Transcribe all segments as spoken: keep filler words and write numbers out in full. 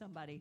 somebody.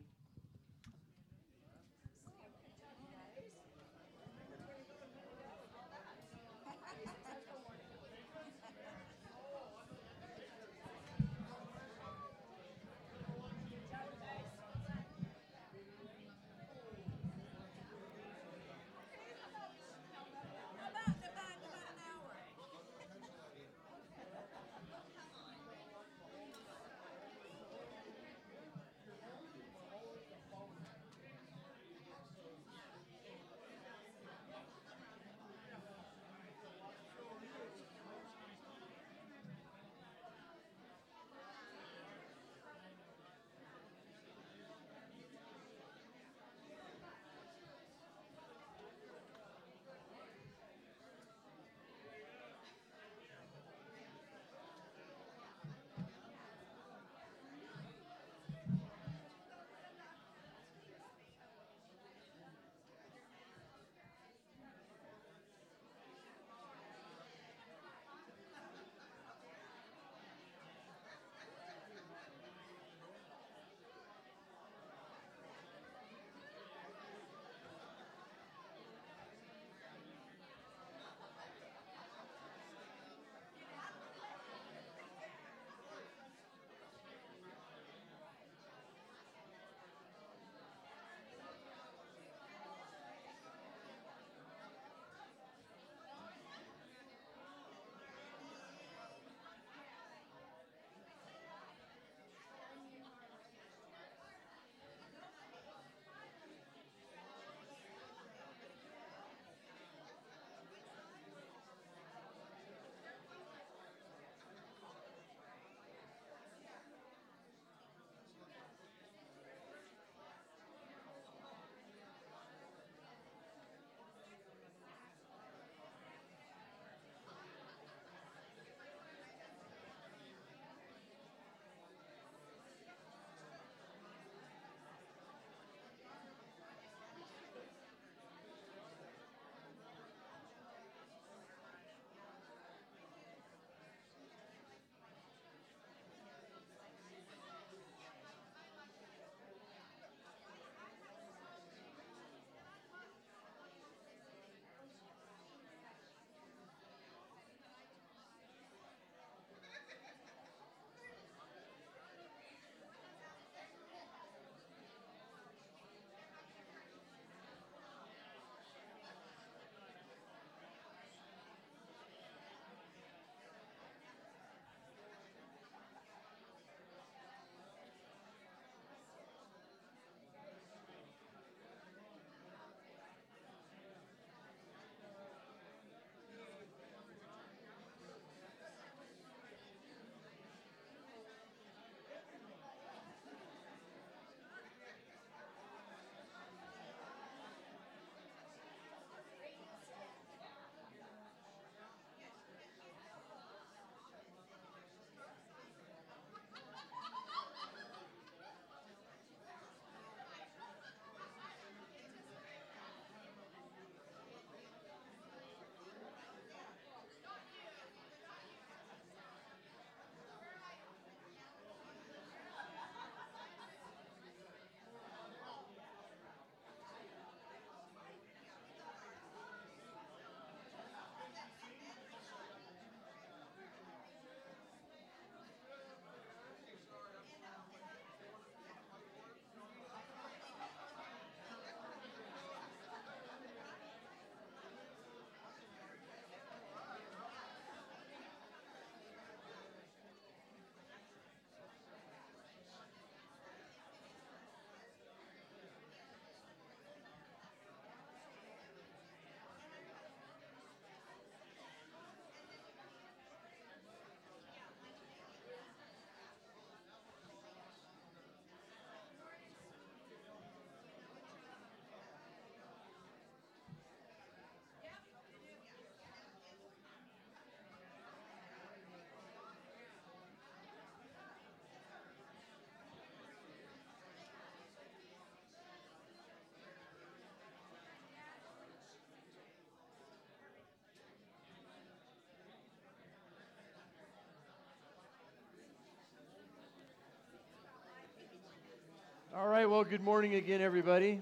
All right, well, good morning again, everybody.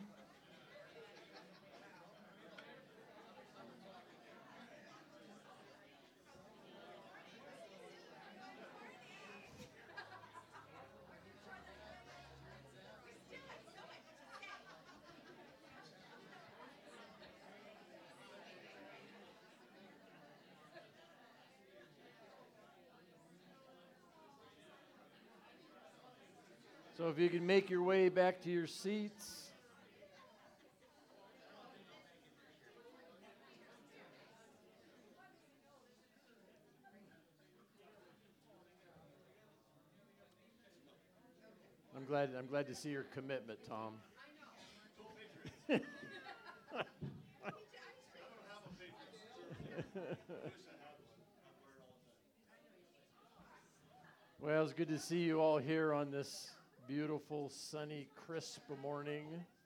So if you can make your way back to your seats. I'm glad I'm glad to see your commitment, Tom. Well, it's good to see you all here on this beautiful, sunny, crisp morning.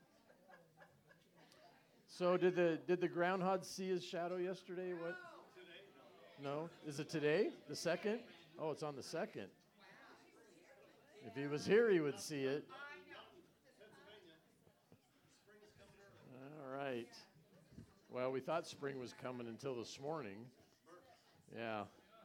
So did the did the groundhog see his shadow yesterday? What? No? Is it today? The second? Oh, it's on the second. If he was here, he would see it. All right. Well, we thought spring was coming until this morning. Yeah.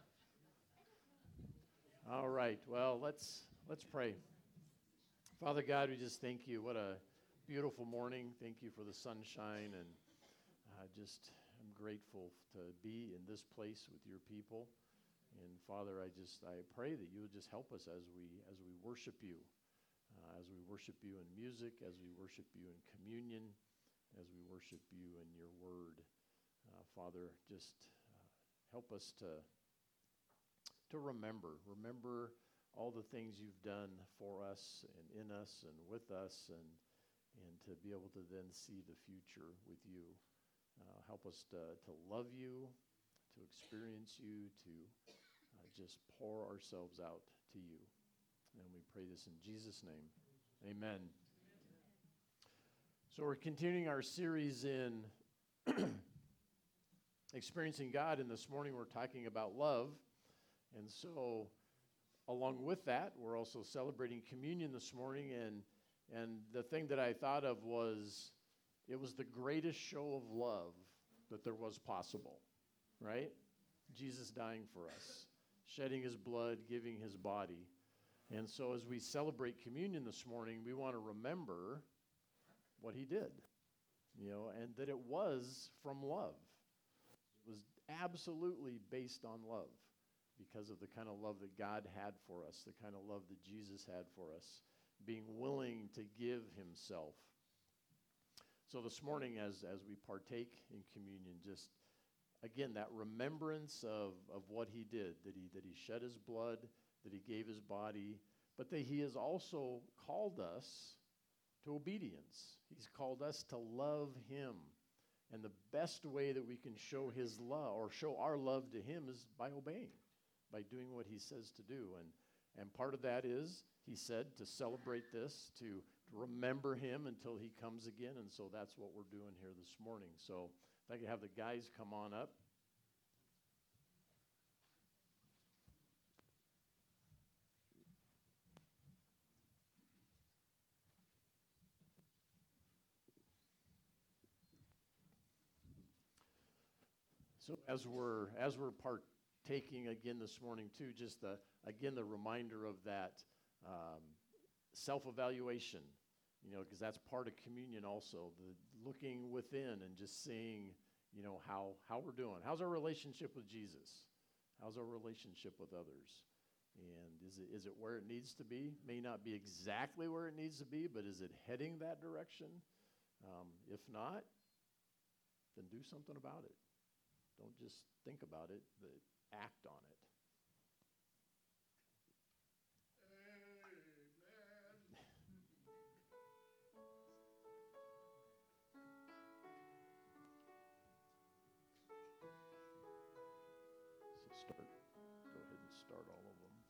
All right. Well, let's let's pray. Father God, we just thank you. What a beautiful morning. Thank you for the sunshine, and I just am grateful to be in this place with your people. And Father, I just I pray that you would just help us as we as we worship you, uh, as we worship you in music, as we worship you in communion, as we worship you in your word. Uh, Father, just uh, help us to to remember, remember all the things you've done for us and in us and with us, and and to be able to then see the future with you. Uh, help us to, to love you, to experience you, to uh, just pour ourselves out to you. And we pray this in Jesus' name. Amen. So we're continuing our series in experiencing God, and this morning we're talking about love. And so along with that, we're also celebrating communion this morning, and and the thing that I thought of was it was the greatest show of love that there was possible, right? Jesus dying for us, shedding his blood, giving his body. And so as we celebrate communion this morning, we want to remember what he did, you know, and that it was from love. It was absolutely based on love, because of the kind of love that God had for us, the kind of love that Jesus had for us, being willing to give himself. So this morning, as as we partake in communion, just, again, that remembrance of, of what he did, that he that he shed his blood, that he gave his body, but that he has also called us to obedience. He's called us to love him. And the best way that we can show his love, or show our love to him, is by obeying, by doing what he says to do. And and part of that is, he said, to celebrate this, to, to remember him until he comes again. And so that's what we're doing here this morning. So if I could have the guys come on up. So as we're as we're partaking again this morning too, just the again the reminder of that um, self-evaluation, you know, because that's part of communion also. The looking within and just seeing, you know, how how we're doing. How's our relationship with Jesus? How's our relationship with others? And is it is it where it needs to be? May not be exactly where it needs to be, but is it heading that direction? Um, if not, then do something about it. Don't just think about it, but act on it. So start, go ahead and start all of them.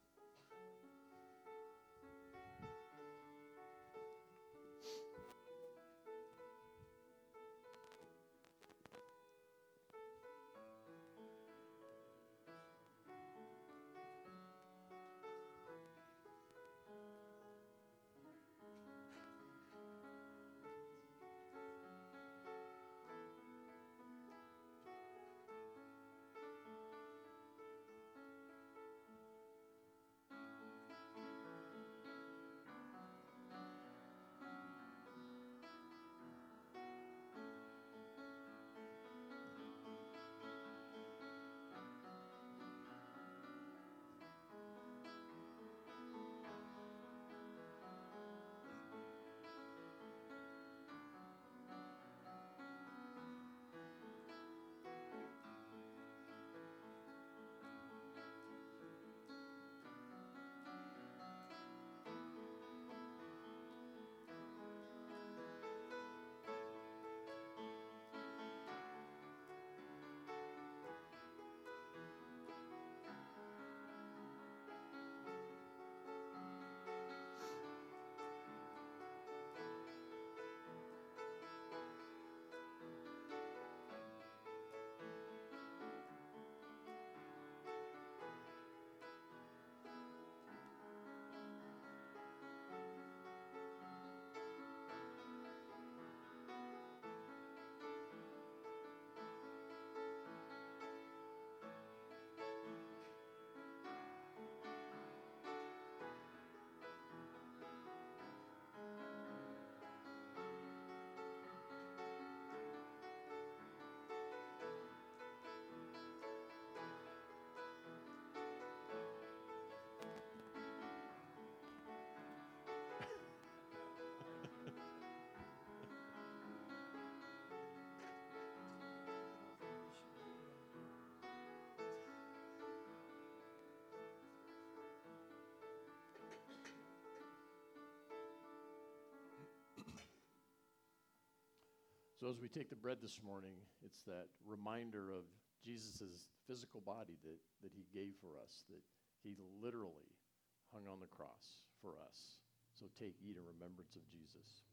So as we take the bread this morning, it's that reminder of Jesus' physical body that, that he gave for us, that he literally hung on the cross for us. So take, eat in remembrance of Jesus.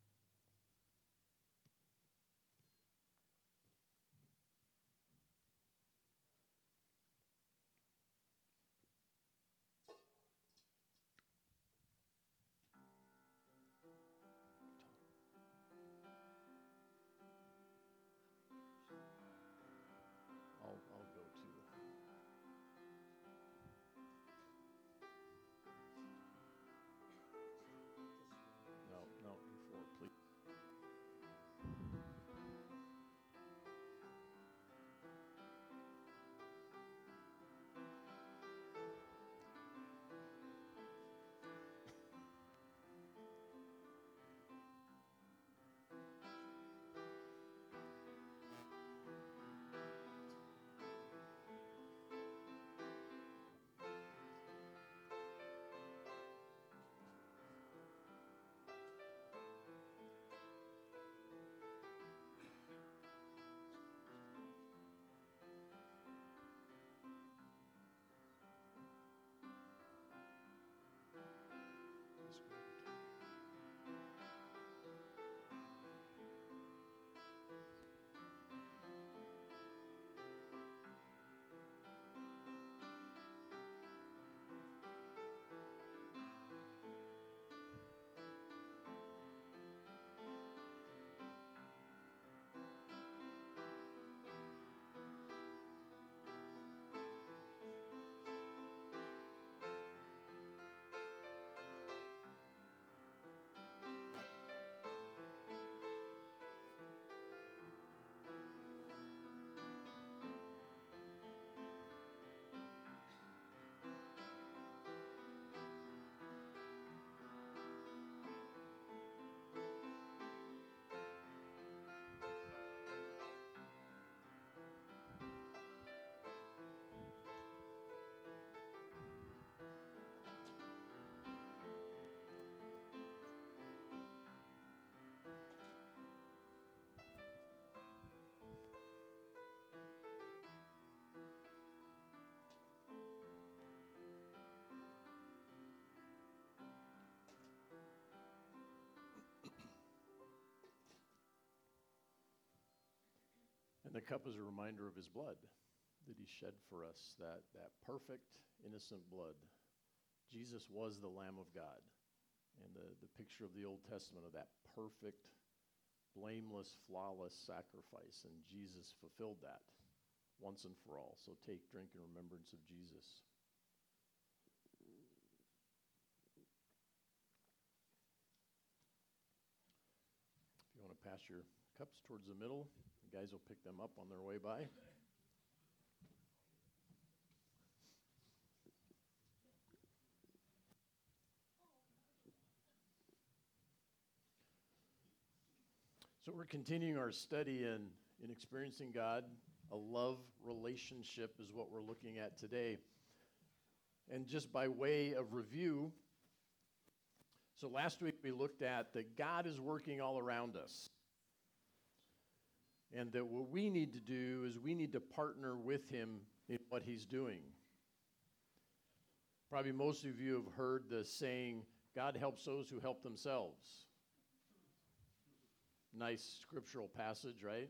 I'll, I'll go too. No, no, before, please. And the cup is a reminder of his blood that he shed for us, that, that perfect, innocent blood. Jesus was the Lamb of God. And the, the picture of the Old Testament of that perfect, blameless, flawless sacrifice. And Jesus fulfilled that once and for all. So take, drink in remembrance of Jesus. If you want to pass your cups towards the middle, the guys will pick them up on their way by. So we're continuing our study in, in experiencing God. A love relationship is what we're looking at today. And just by way of review, so last week we looked at that God is working all around us. And that what we need to do is we need to partner with him in what he's doing. Probably most of you have heard the saying, God helps those who help themselves. Nice scriptural passage, right?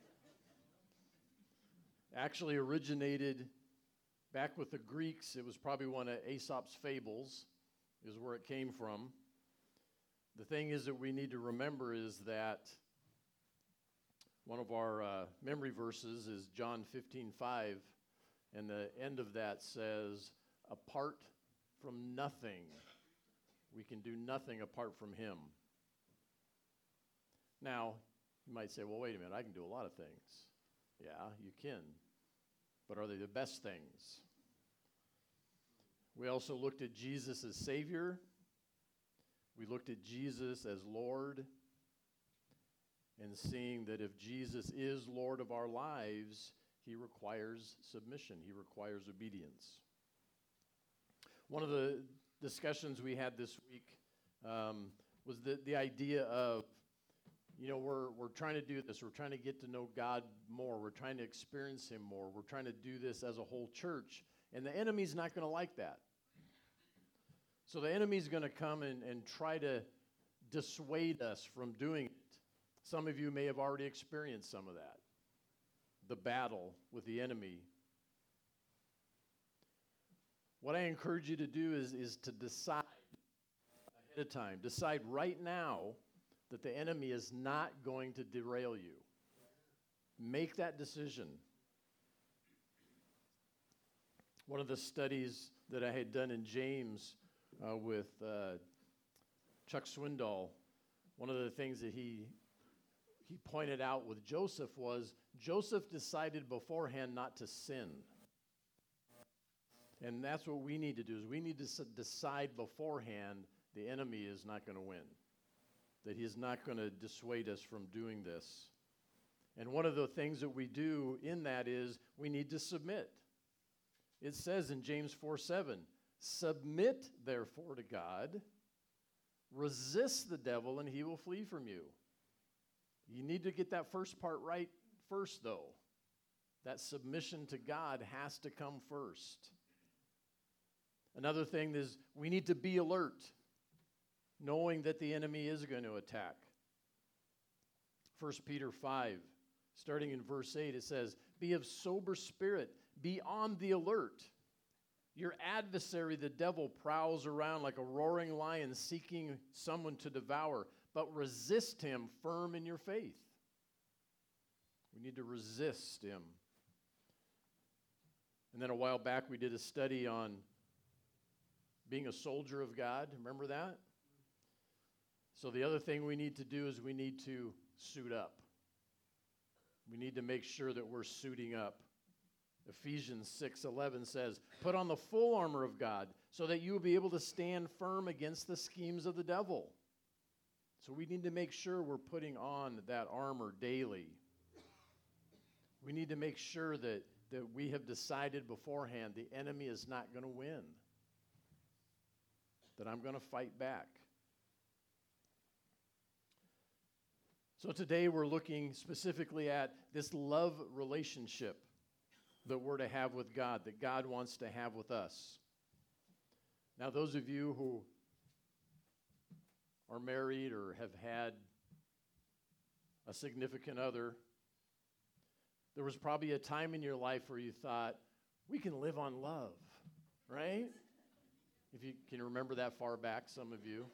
Actually originated back with the Greeks. It was probably one of Aesop's fables is where it came from. The thing is that we need to remember is that one of our uh, memory verses is John fifteen five, and the end of that says, apart from nothing, we can do nothing apart from him. Now, you might say, well, wait a minute, I can do a lot of things. Yeah, you can. But are they the best things? We also looked at Jesus as Savior. We looked at Jesus as Lord. And seeing that if Jesus is Lord of our lives, he requires submission. He requires obedience. One of the discussions we had this week um, was the, the idea of, you know, we're, we're trying to do this. We're trying to get to know God more. We're trying to experience him more. We're trying to do this as a whole church. And the enemy's not going to like that. So the enemy's going to come and, and try to dissuade us from doing it. Some of you may have already experienced some of that. The battle with the enemy. What I encourage you to do is, is to decide ahead of time. Decide right now that the enemy is not going to derail you. Make that decision. One of the studies that I had done in James uh, with uh, Chuck Swindoll, one of the things that he he pointed out with Joseph was Joseph decided beforehand not to sin. And that's what we need to do, is we need to s- decide beforehand the enemy is not going to win, that he is not going to dissuade us from doing this. And one of the things that we do in that is we need to submit. It says in James four seven, submit therefore to God, resist the devil, and he will flee from you. You need to get that first part right first, though. That submission to God has to come first. Another thing is we need to be alert, knowing that the enemy is going to attack. First Peter five, starting in verse eight, it says, be of sober spirit, be on the alert. Your adversary, the devil, prowls around like a roaring lion seeking someone to devour, but resist him firm in your faith. We need to resist him. And then a while back we did a study on being a soldier of God. Remember that? So the other thing we need to do is we need to suit up. We need to make sure that we're suiting up. Ephesians six eleven says, put on the full armor of God so that you will be able to stand firm against the schemes of the devil. So we need to make sure we're putting on that armor daily. We need to make sure that, that we have decided beforehand the enemy is not going to win, that I'm going to fight back. So today we're looking specifically at this love relationship that we're to have with God, that God wants to have with us. Now, those of you who are married or have had a significant other, there was probably a time in your life where you thought, we can live on love, right? If you can remember that far back, some of you.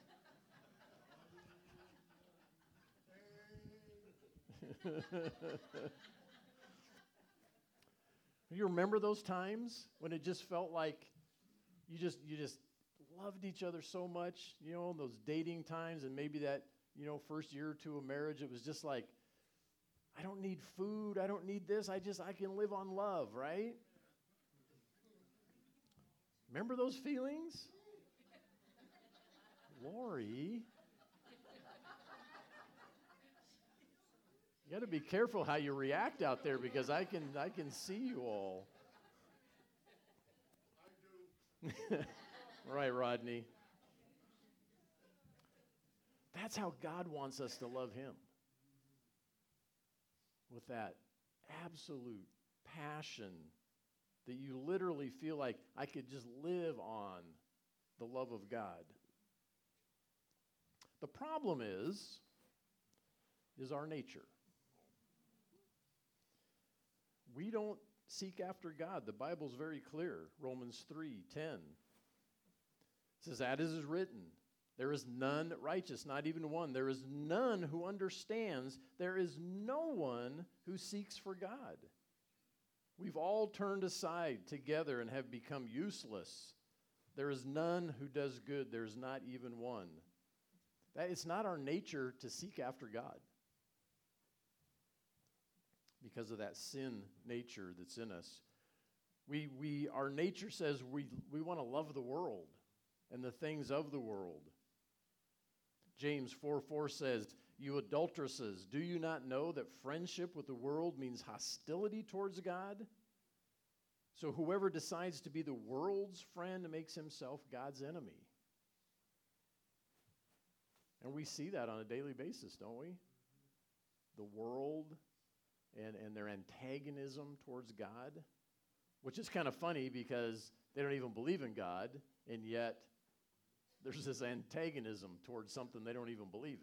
You remember those times when it just felt like you just you just loved each other so much, you know, those dating times, and maybe that, you know, first year or two of marriage, it was just like, I don't need food, I don't need this, I just, I can live on love, right? Remember those feelings? Lori, you got to be careful how you react out there, because I can I can see you all. I do. Right, Rodney. That's how God wants us to love him. With that absolute passion that you literally feel like I could just live on the love of God. The problem is, is our nature. We don't seek after God. The Bible's very clear. Romans three ten says, that is written, there is none righteous, not even one. There is none who understands. There is no one who seeks for God. We've all turned aside together and have become useless. There is none who does good. There is not even one. That it's not our nature to seek after God, because of that sin nature that's in us. We, we, our nature says we, we want to love the world and the things of the world. James four four says, you adulteresses, do you not know that friendship with the world means hostility towards God? So whoever decides to be the world's friend makes himself God's enemy. And we see that on a daily basis, don't we? the world and, and their antagonism towards God, which is kind of funny because they don't even believe in God, and yet there's this antagonism towards something they don't even believe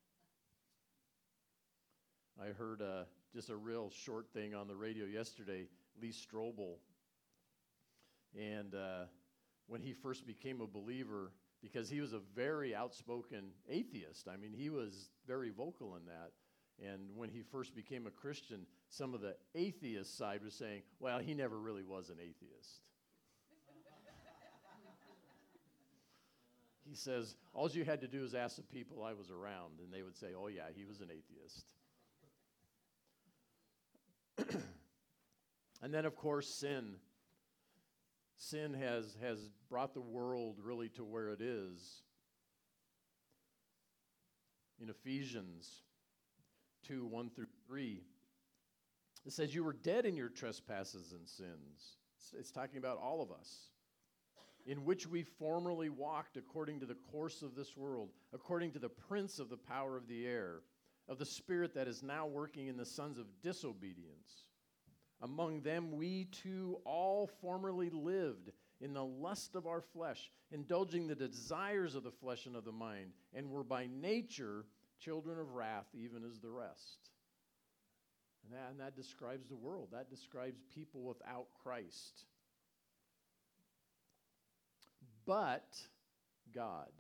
in. I heard uh, just a real short thing on the radio yesterday, Lee Strobel, and uh, when he first became a believer, because he was a very outspoken atheist. I mean, he was very vocal in that. And when he first became a Christian, some of the atheist side was saying, well, he never really was an atheist. He says, all you had to do is ask the people I was around, and they would say, oh, yeah, he was an atheist. And then, of course, sin. Sin has, has brought the world really to where it is. In Ephesians two, one through three, it says, you were dead in your trespasses and sins. It's, it's talking about all of us. In which we formerly walked according to the course of this world, according to the prince of the power of the air, of the spirit that is now working in the sons of disobedience. Among them we too all formerly lived in the lust of our flesh, indulging the desires of the flesh and of the mind, and were by nature children of wrath, even as the rest. And that, and that describes the world. That describes people without Christ. But God.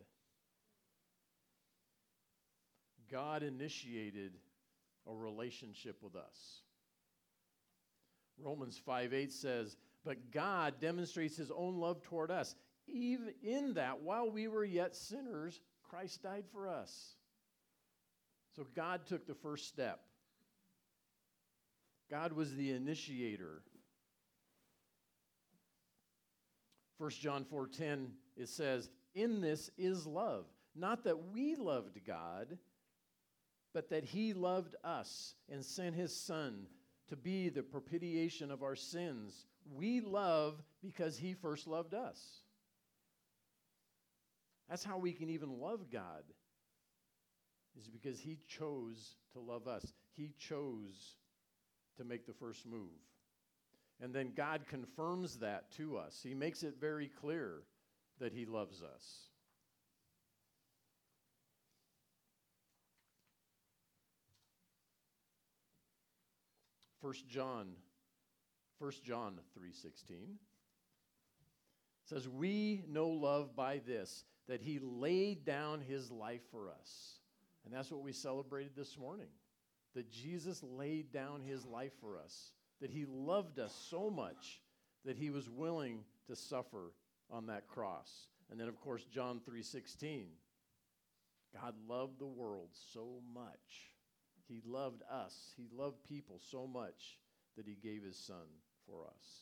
God initiated a relationship with us. Romans five eight says, but God demonstrates his own love toward us, even in that while we were yet sinners, Christ died for us. So God took the first step. God was the initiator. First John four ten, it says, in this is love, not that we loved God, but that he loved us and sent his Son to be the propitiation of our sins. We love because he first loved us. That's how we can even love God, is because he chose to love us. He chose to make the first move. And then God confirms that to us. He makes it very clear that he loves us. First John, First John three sixteen says, we know love by this, that he laid down his life for us. And that's what we celebrated this morning, that Jesus laid down his life for us, that he loved us so much that he was willing to suffer on that cross. And then, of course, John three sixteen, God loved the world so much. He loved us. He loved people so much that he gave his Son for us.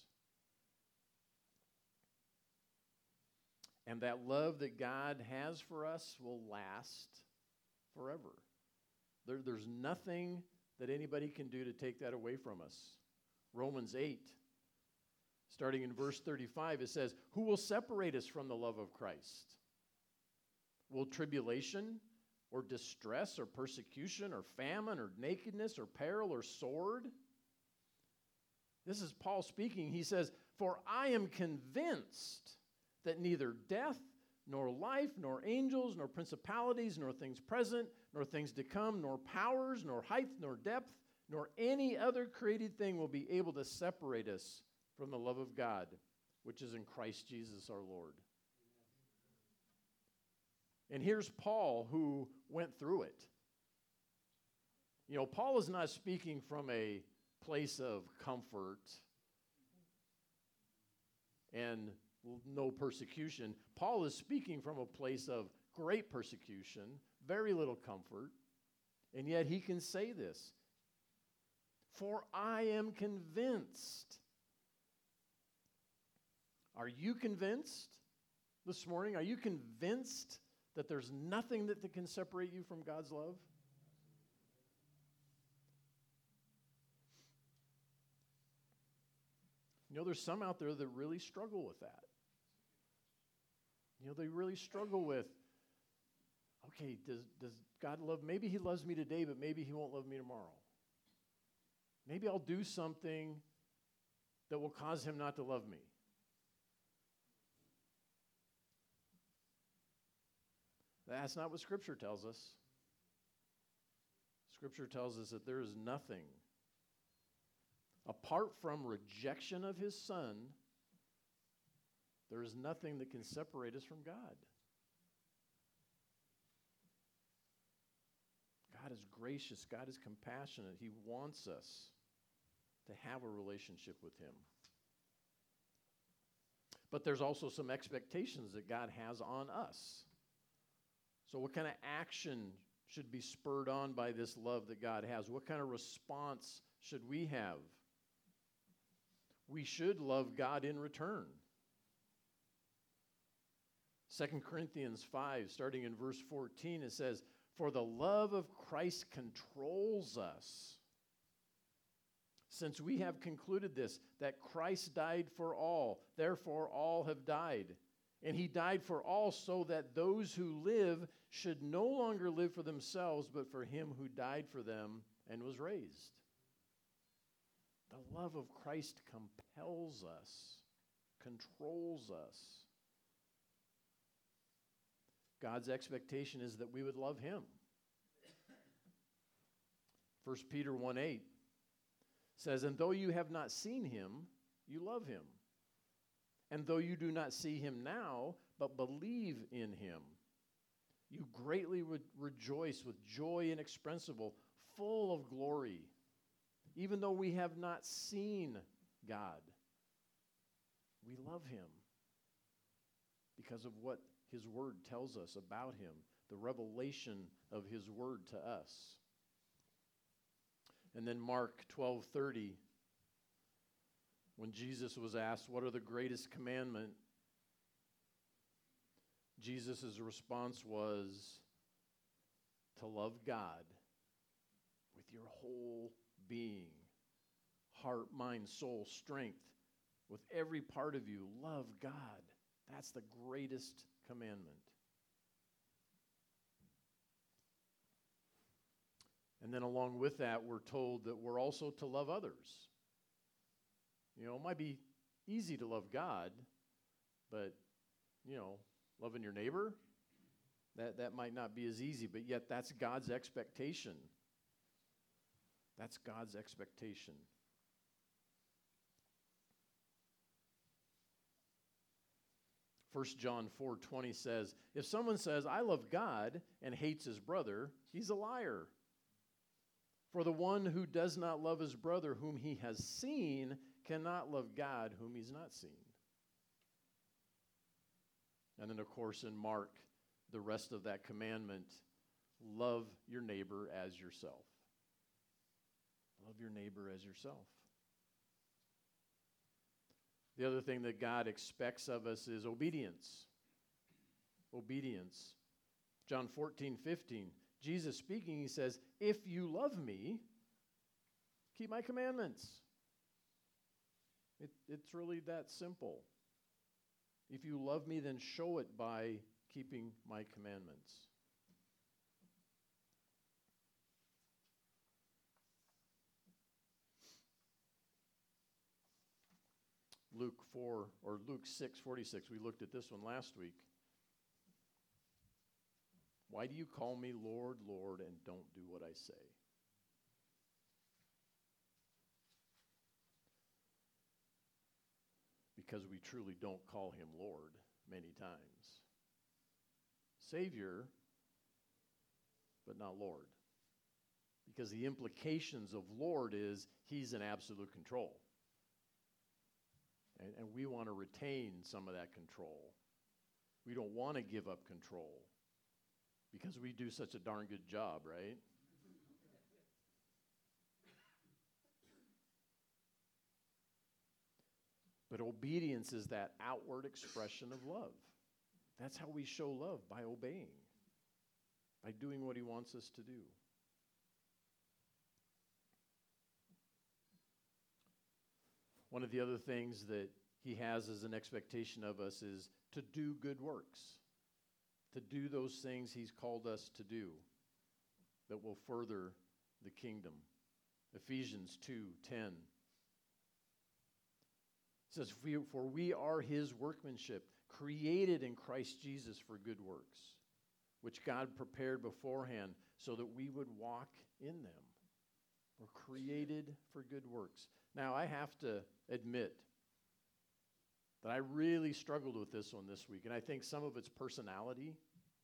And that love that God has for us will last forever. There, there's nothing that anybody can do to take that away from us. Romans eight, starting in verse thirty-five, it says, who will separate us from the love of Christ? Will tribulation or distress or persecution or famine or nakedness or peril or sword? This is Paul speaking. He says, for I am convinced that neither death nor life, nor angels, nor principalities, nor things present, nor things to come, nor powers, nor height, nor depth, nor any other created thing will be able to separate us from the love of God, which is in Christ Jesus our Lord. And here's Paul, who went through it. You know, Paul is not speaking from a place of comfort and no persecution. Paul is speaking from a place of great persecution, very little comfort, and yet he can say this, for I am convinced. Are you convinced this morning? Are you convinced that there's nothing that, that can separate you from God's love? You know, there's some out there that really struggle with that. You know, they really struggle with, okay, does, does God love, maybe he loves me today, but maybe he won't love me tomorrow. Maybe I'll do something that will cause him not to love me. That's not what Scripture tells us. Scripture tells us that there is nothing, apart from rejection of his Son, there is nothing that can separate us from God. God is gracious. God is compassionate. He wants us to have a relationship with him. But there's also some expectations that God has on us. So what kind of action should be spurred on by this love that God has? What kind of response should we have? We should love God in return. Second Corinthians five, starting in verse fourteen, it says, "For the love of Christ controls us, since we have concluded this, that Christ died for all, therefore all have died. And he died for all so that those who live should no longer live for themselves, but for him who died for them and was raised." The love of Christ compels us, controls us. God's expectation is that we would love him. First Peter one eight says, "And though you have not seen him, you love him. And though you do not see him now, but believe in him, you greatly re- rejoice with joy inexpressible, full of glory, even though we have not seen God." We love him because of what his word tells us about him, the revelation of his word to us. And then Mark twelve thirty, when Jesus was asked, "What are the greatest commandment?" Jesus' response was to love God with your whole being, heart, mind, soul, strength. With every part of you, love God. That's the greatest commandment. And then along with that, we're told that we're also to love others. You know, it might be easy to love God, but, you know, loving your neighbor, that, that might not be as easy, but yet that's God's expectation. That's God's expectation. First John four twenty says, "If someone says, 'I love God,' and hates his brother, he's a liar. For the one who does not love his brother whom he has seen cannot love God whom he's not seen." And then, of course, in Mark, the rest of that commandment, love your neighbor as yourself. Love your neighbor as yourself. The other thing that God expects of us is obedience. Obedience. John fourteen fifteen, Jesus speaking, he says, "If you love me, keep my commandments." It, it's really that simple. If you love me, then show it by keeping my commandments. Luke four, or Luke six forty-six, we looked at this one last week. "Why do you call me Lord, Lord, and don't do what I say?" Because we truly don't call him Lord many times. Savior, but not Lord. Because the implications of Lord is he's in absolute control. And, and we want to retain some of that control. We don't want to give up control because we do such a darn good job, right? But obedience is that outward expression of love. That's how we show love, by obeying, by doing what he wants us to do. One of the other things that he has as an expectation of us is to do good works, to do those things he's called us to do that will further the kingdom. Ephesians two ten says, "For we are his workmanship, created in Christ Jesus for good works, which God prepared beforehand so that we would walk in them." We're created for good works. Now, I have to admit that I really struggled with this one this week, and I think some of it's personality.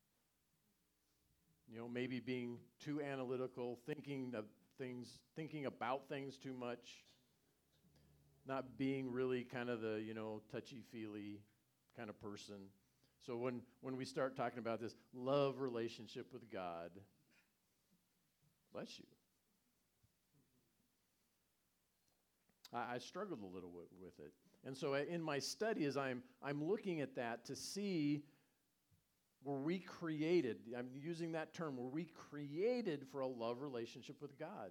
You know, maybe being too analytical, thinking of things, thinking about things too much, not being really kind of the, you know, touchy-feely kind of person. So when, when we start talking about this love relationship with God, bless you. I, I struggled a little with, with it. And so in my study, as I'm, I'm looking at that to see, were we created, I'm using that term, were we created for a love relationship with God?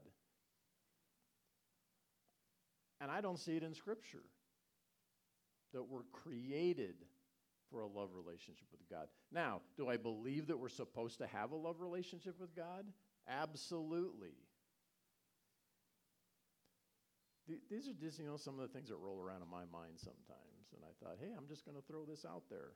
And I don't see it in Scripture, that we're created for a love relationship with God. Now, do I believe that we're supposed to have a love relationship with God? Absolutely. These are just, you know, some of the things that roll around in my mind sometimes. And I thought, hey, I'm just going to throw this out there.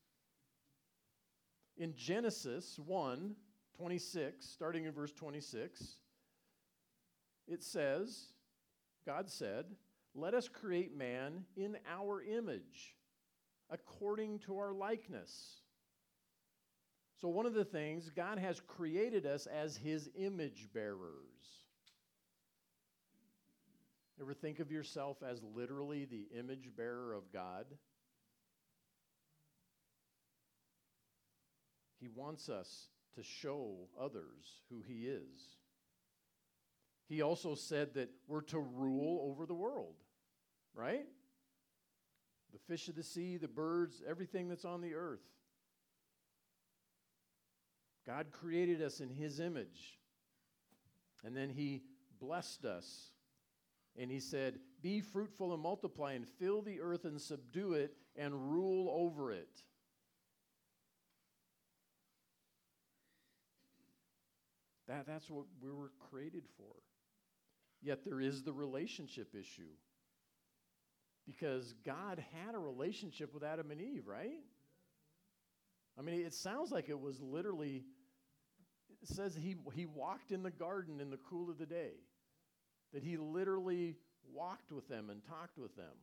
In Genesis one twenty-six, starting in verse twenty-six, it says, God said, "Let us create man in our image, according to our likeness." So one of the things, God has created us as his image bearers. Ever think of yourself as literally the image bearer of God? He wants us to show others who he is. He also said that we're to rule over the world, right? The fish of the sea, the birds, everything that's on the earth. God created us in his image. And then he blessed us. And he said, "Be fruitful and multiply and fill the earth and subdue it and rule over it." That, that's what we were created for. Yet there is the relationship issue. Because God had a relationship with Adam and Eve, right? I mean, it sounds like it was literally, it says he, he walked in the garden in the cool of the day. That he literally walked with them and talked with them.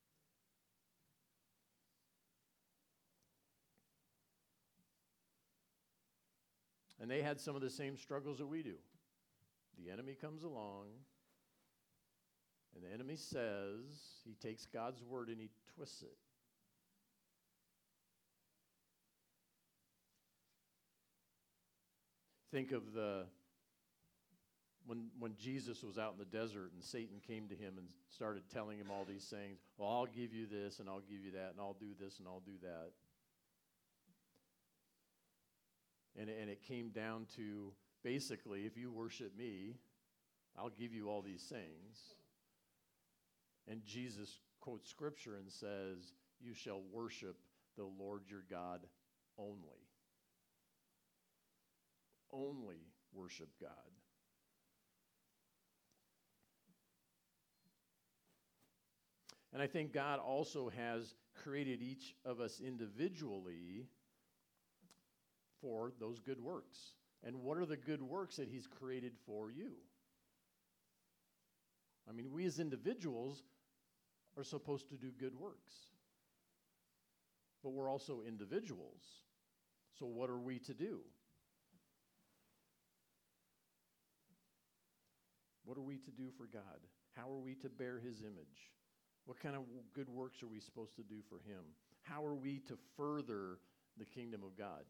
And they had some of the same struggles that we do. The enemy comes along, and the enemy says, he takes God's word and he twists it. Think of the, when, when Jesus was out in the desert and Satan came to him and started telling him all these things. Well, I'll give you this and I'll give you that and I'll do this and I'll do that. And, and it came down to, basically, if you worship me, I'll give you all these things. And Jesus quotes Scripture and says, "You shall worship the Lord your God only." Only worship God. And I think God also has created each of us individually for those good works. And what are the good works that he's created for you? I mean, we as individuals are supposed to do good works. But we're also individuals. So what are we to do? What are we to do for God? How are we to bear his image? What kind of good works are we supposed to do for him? How are we to further the kingdom of God?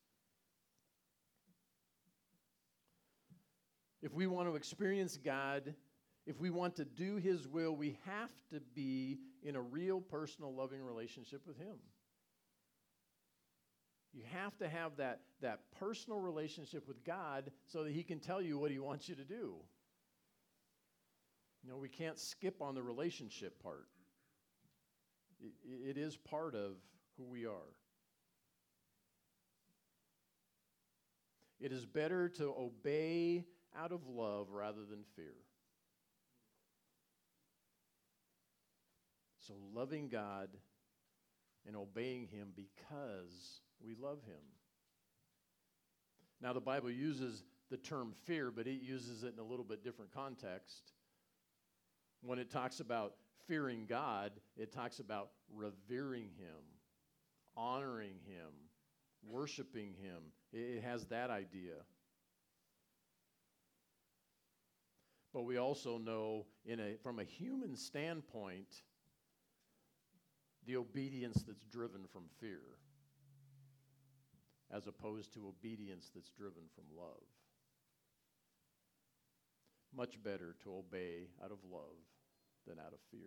If we want to experience God, if we want to do his will, we have to be in a real, personal, loving relationship with him. You have to have that, that personal relationship with God so that he can tell you what he wants you to do. You know, we can't skip on the relationship part. It, it is part of who we are. It is better to obey out of love rather than fear. So loving God and obeying him because we love him. Now the Bible uses the term fear, but it uses it in a little bit different context. When it talks about fearing God, it talks about revering him, honoring him, worshiping him. It has that idea. But we also know in a, from a human standpoint, the obedience that's driven from fear as opposed to obedience that's driven from love. Much better to obey out of love than out of fear.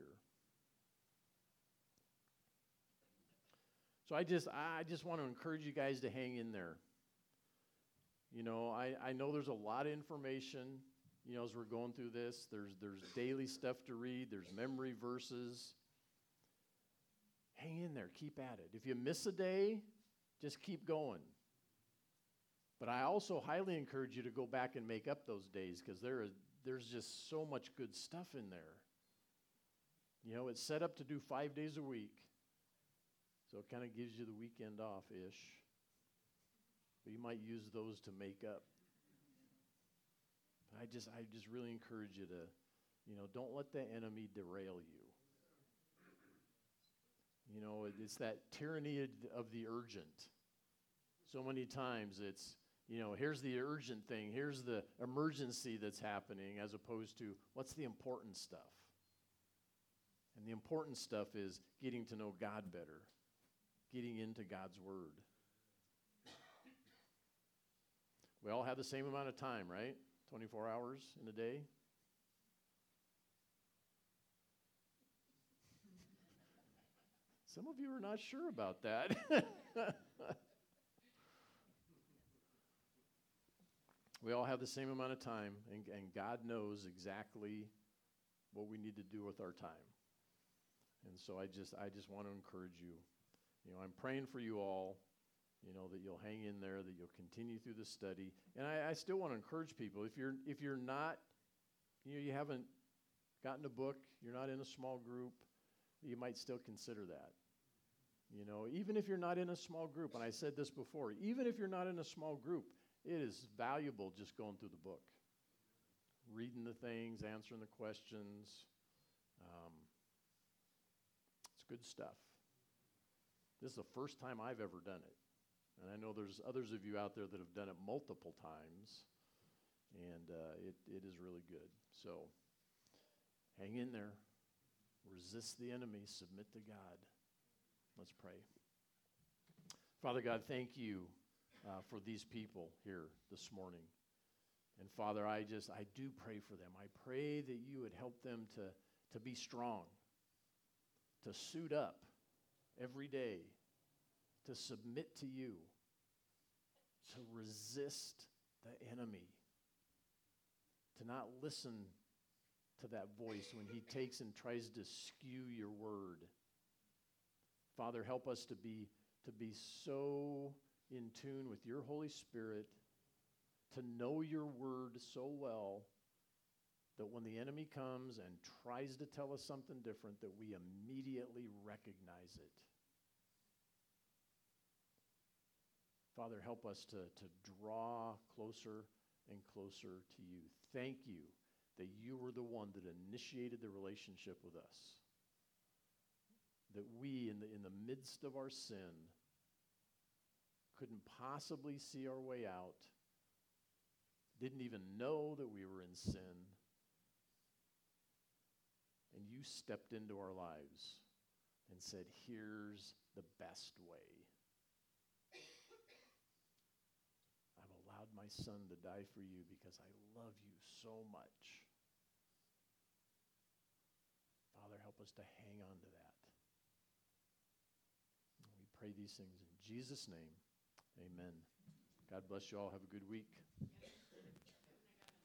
So I just I just want to encourage you guys to hang in there. You know, I, I know there's a lot of information, you know, as we're going through this. There's there's daily stuff to read. There's memory verses. Hang in there. Keep at it. If you miss a day, just keep going. But I also highly encourage you to go back and make up those days because there is there's just so much good stuff in there. You know, it's set up to do five days a week. So it kind of gives you the weekend off-ish. But you might use those to make up. But I just I just really encourage you to, you know, don't let the enemy derail you. You know, it's that tyranny of the urgent. So many times it's, you know, here's the urgent thing, here's the emergency that's happening, as opposed to what's the important stuff. And the important stuff is getting to know God better, getting into God's Word. We all have the same amount of time, right? twenty-four hours in a day. Some of you are not sure about that. We all have the same amount of time, and, and God knows exactly what we need to do with our time. And so I just I just want to encourage you. You know, I'm praying for you all, you know, that you'll hang in there, that you'll continue through the study. And I, I still want to encourage people, if you're if you're not, you know, you haven't gotten a book, you're not in a small group, you might still consider that. You know, even if you're not in a small group, and I said this before, even if you're not in a small group, it is valuable just going through the book, reading the things, answering the questions. Um, it's good stuff. This is the first time I've ever done it. And I know there's others of you out there that have done it multiple times, and uh, it, it is really good. So hang in there. Resist the enemy. Submit to God. Let's pray. Father God, thank you uh, for these people here this morning. And Father, I just, I do pray for them. I pray that you would help them to, to be strong, to suit up every day, to submit to you, to resist the enemy, to not listen to that voice when he takes and tries to skew your word. Father, help us to be to be so in tune with your Holy Spirit, to know your word so well that when the enemy comes and tries to tell us something different, that we immediately recognize it. Father, help us to, to draw closer and closer to you. Thank you that you were the one that initiated the relationship with us. That we, in the, in the midst of our sin, couldn't possibly see our way out, didn't even know that we were in sin, and you stepped into our lives and said, here's the best way. I've allowed my son to die for you because I love you so much. Father, help us to hang on to that. We pray these things in Jesus' name. Amen. God bless you all. Have a good week.